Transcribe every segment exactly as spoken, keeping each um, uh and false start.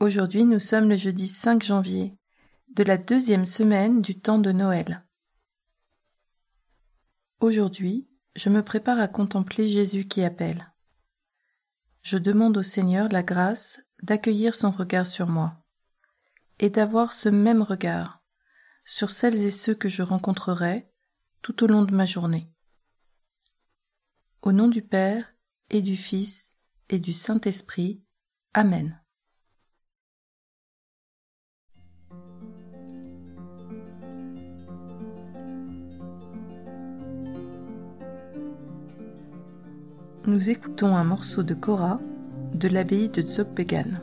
Aujourd'hui, nous sommes le jeudi cinq janvier, de la deuxième semaine du temps de Noël. Aujourd'hui, je me prépare à contempler Jésus qui appelle. Je demande au Seigneur la grâce d'accueillir son regard sur moi et d'avoir ce même regard sur celles et ceux que je rencontrerai tout au long de ma journée. Au nom du Père et du Fils et du Saint-Esprit. Amen. Nous écoutons un morceau de Cora de l'abbaye de Zoppegan.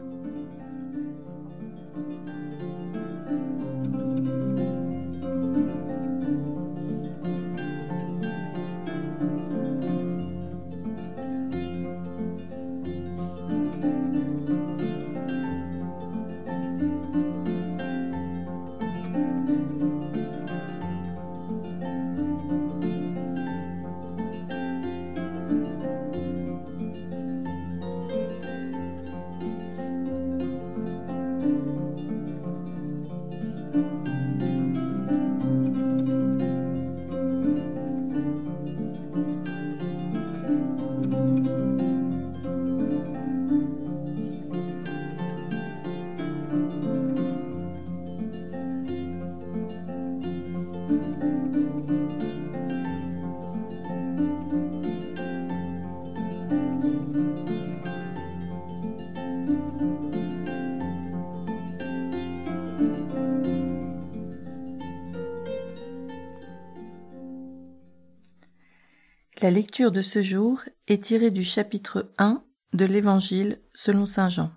La lecture de ce jour est tirée du chapitre un de l'Évangile selon saint Jean.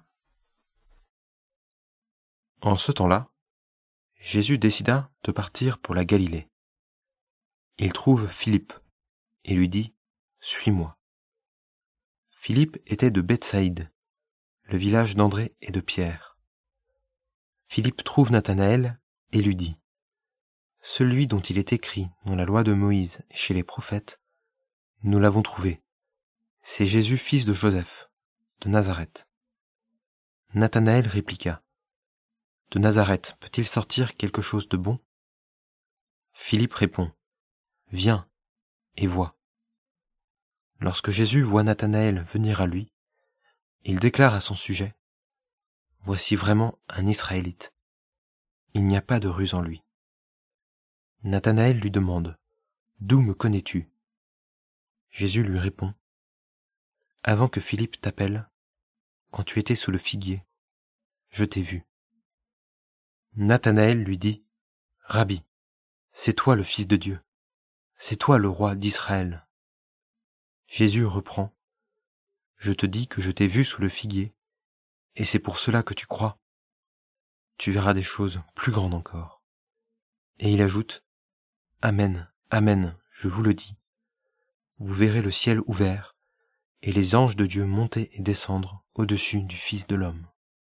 En ce temps-là, Jésus décida de partir pour la Galilée. Il trouve Philippe et lui dit « Suis-moi ». Philippe était de Bethsaïde, le village d'André et de Pierre. Philippe trouve Nathanaël et lui dit « Celui dont il est écrit dans la loi de Moïse et chez les prophètes, nous l'avons trouvé. C'est Jésus, fils de Joseph, de Nazareth. » Nathanaël répliqua. « De Nazareth peut-il sortir quelque chose de bon ?» Philippe répond. « Viens et vois. » Lorsque Jésus voit Nathanaël venir à lui, il déclare à son sujet. « Voici vraiment un Israélite. Il n'y a pas de ruse en lui. » Nathanaël lui demande. « D'où me connais-tu » Jésus lui répond. « Avant que Philippe t'appelle, quand tu étais sous le figuier, je t'ai vu. » Nathanaël lui dit, « Rabbi, c'est toi le Fils de Dieu, c'est toi le roi d'Israël. » Jésus reprend, « Je te dis que je t'ai vu sous le figuier, et c'est pour cela que tu crois. Tu verras des choses plus grandes encore. » Et il ajoute, « Amen, Amen, je vous le dis. Vous verrez le ciel ouvert, et les anges de Dieu monter et descendre au-dessus du Fils de l'homme. »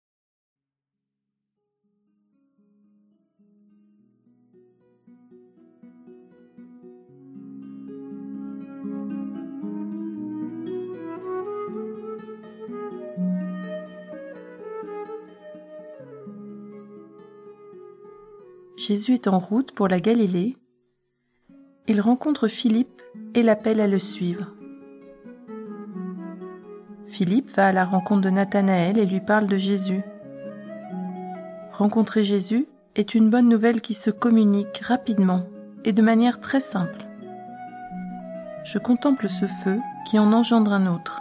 Jésus est en route pour la Galilée. Il rencontre Philippe et l'appelle à le suivre. Philippe va à la rencontre de Nathanaël et lui parle de Jésus. Rencontrer Jésus est une bonne nouvelle qui se communique rapidement et de manière très simple. Je contemple ce feu qui en engendre un autre.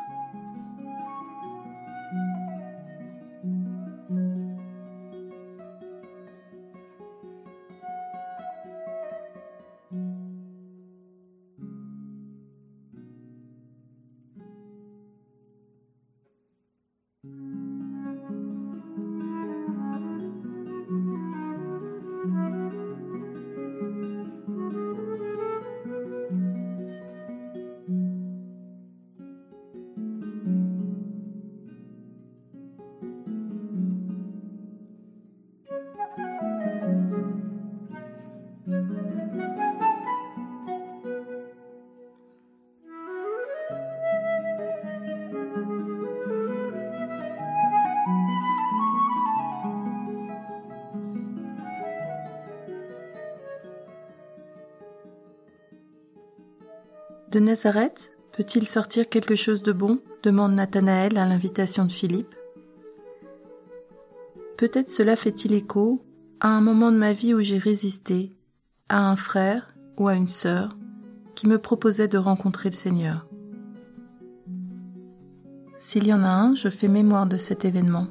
De Nazareth peut-il sortir quelque chose de bon ? Demande Nathanaël à l'invitation de Philippe. Peut-être cela fait-il écho à un moment de ma vie où j'ai résisté, à un frère ou à une sœur qui me proposait de rencontrer le Seigneur. S'il y en a un, je fais mémoire de cet événement.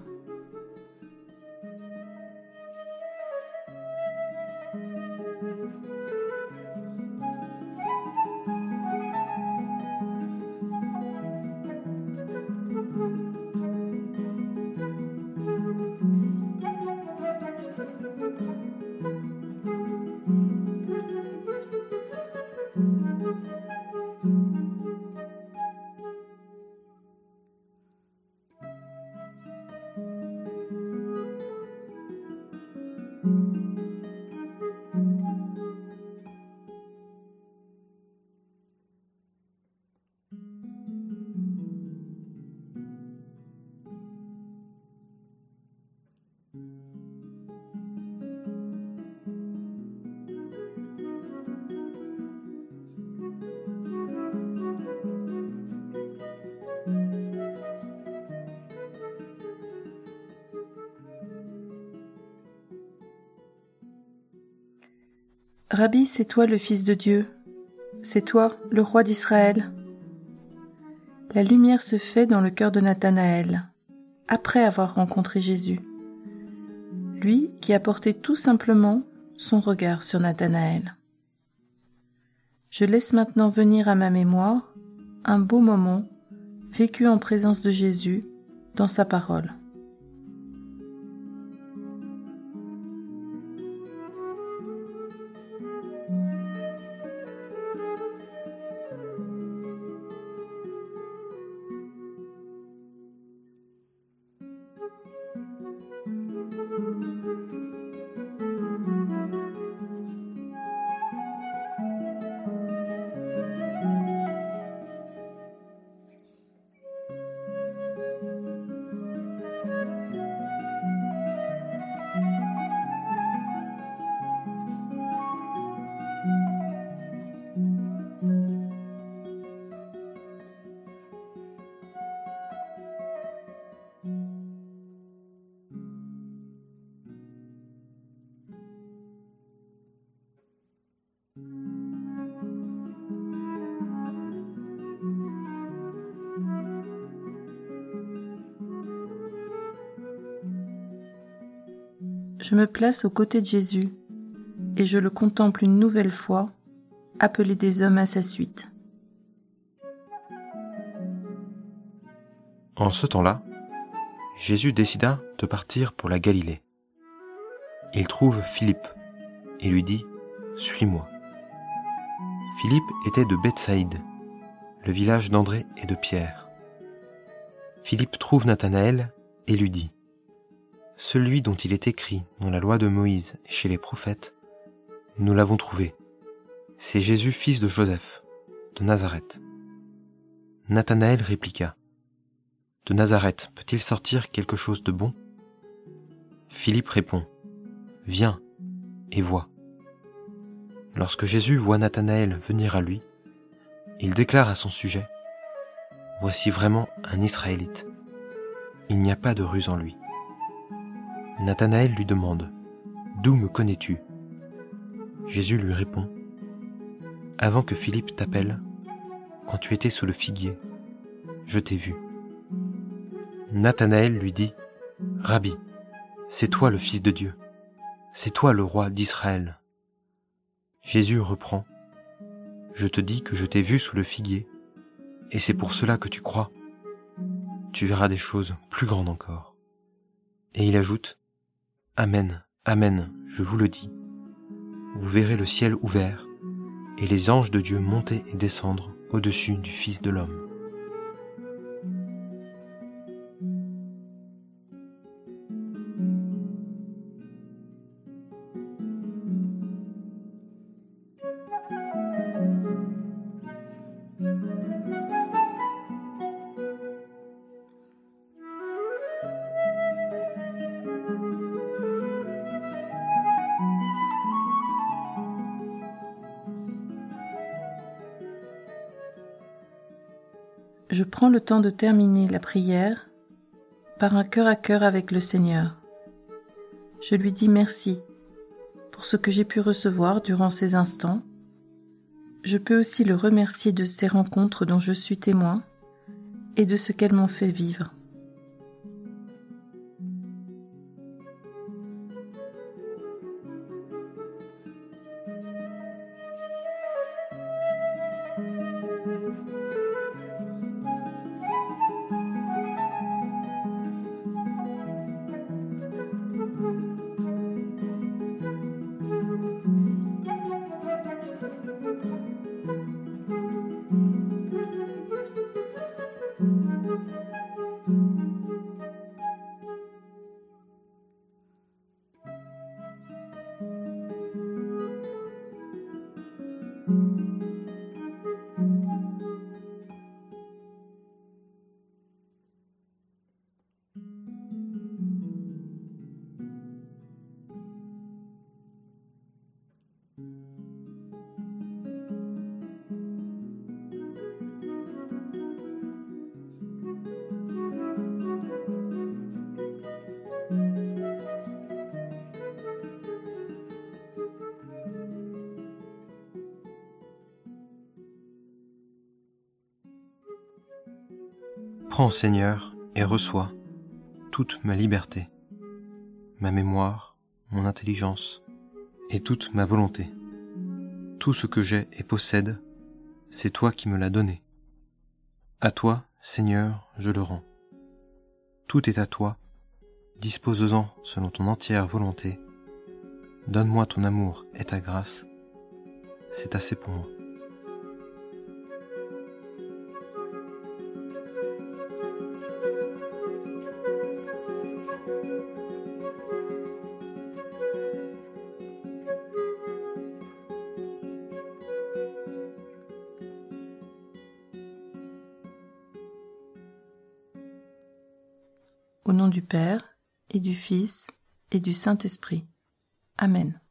Rabbi, c'est toi le Fils de Dieu, c'est toi le roi d'Israël. La lumière se fait dans le cœur de Nathanaël, après avoir rencontré Jésus, lui qui a porté tout simplement son regard sur Nathanaël. Je laisse maintenant venir à ma mémoire un beau moment vécu en présence de Jésus dans sa parole. Je me place aux côtés de Jésus et je le contemple une nouvelle fois, appeler des hommes à sa suite. En ce temps-là, Jésus décida de partir pour la Galilée. Il trouve Philippe et lui dit « Suis-moi ». Philippe était de Bethsaïde, le village d'André et de Pierre. Philippe trouve Nathanaël et lui dit « Celui dont il est écrit dans la loi de Moïse et chez les prophètes, nous l'avons trouvé. C'est Jésus, fils de Joseph, de Nazareth. » Nathanaël répliqua « De Nazareth peut-il sortir quelque chose de bon ?» Philippe répond « Viens et vois. » Lorsque Jésus voit Nathanaël venir à lui, il déclare à son sujet « Voici vraiment un Israélite. Il n'y a pas de ruse en lui. » Nathanaël lui demande « D'où me connais-tu » Jésus lui répond « Avant que Philippe t'appelle, quand tu étais sous le figuier, je t'ai vu. » Nathanaël lui dit « Rabbi, c'est toi le Fils de Dieu, c'est toi le roi d'Israël. » Jésus reprend « Je te dis que je t'ai vu sous le figuier, et c'est pour cela que tu crois. Tu verras des choses plus grandes encore. » Et il ajoute « Amen, Amen, je vous le dis. Vous verrez le ciel ouvert, et les anges de Dieu monter et descendre au-dessus du Fils de l'homme. » je prends le temps de terminer la prière par un cœur à cœur avec le Seigneur. Je lui dis merci pour ce que j'ai pu recevoir durant ces instants. Je peux aussi le remercier de ces rencontres dont je suis témoin et de ce qu'elles m'ont fait vivre. Prends, Seigneur, et reçois toute ma liberté, ma mémoire, mon intelligence et toute ma volonté. Tout ce que j'ai et possède, c'est toi qui me l'as donné. À toi, Seigneur, je le rends. Tout est à toi, dispose-en selon ton entière volonté. Donne-moi ton amour et ta grâce, c'est assez pour moi. Au nom du Père, et du Fils, et du Saint-Esprit. Amen.